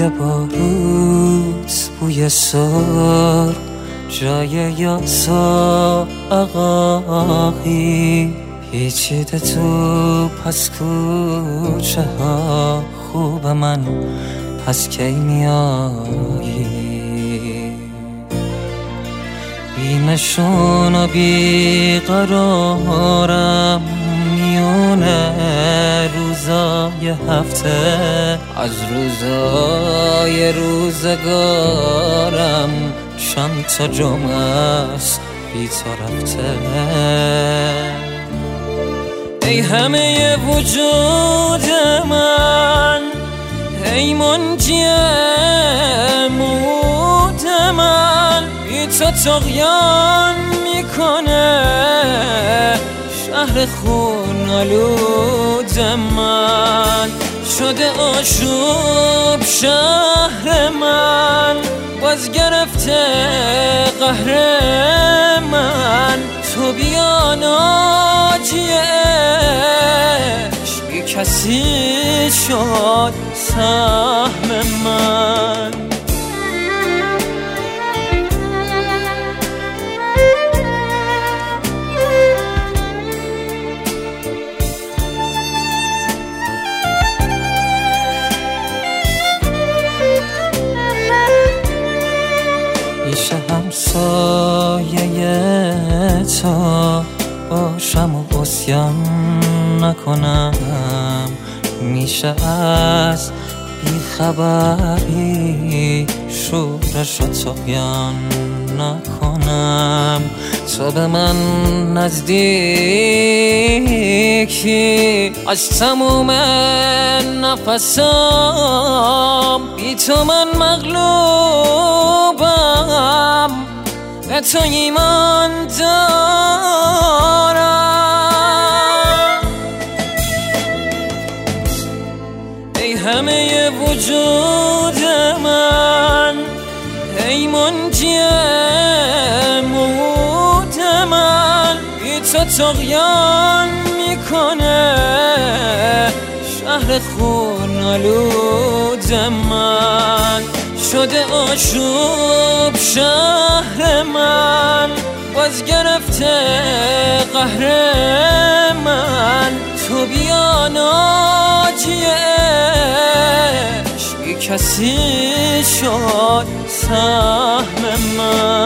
بوی باروت، بوی سر، جای یاسا آقایی پیچیده تو پس کوچه ها. خوب من پس کی میایی؟ بی نشون و بی قرارم میونه روزای هفته، از روزای روزگارم چند تا جمعه است بی تو رفته. ای همه وجود من، ای منجی مود من، بی تو طغیان میکنه شهر خون آلود من. شده آشوب شهر من، باز گرفته قهر من. تو بیا ناجی عشق، بی کسی شد سهم من. میشه همسایه تو باشم و عصیان نکنم، میشه از بیخبری شورش و طغیان نکنم. تو به من نزدیکی از تموم نفسم، بی تو من مغلوبم، به تو ایمان دارم. ای همه وجود من، ای منجی مود من، بی تو طغیان میکنه شهر خون آلود من. شده آشوب شهر من، باز گرفته قهر من. تو بیا ناجی عشق، بی کسی شد سهم من.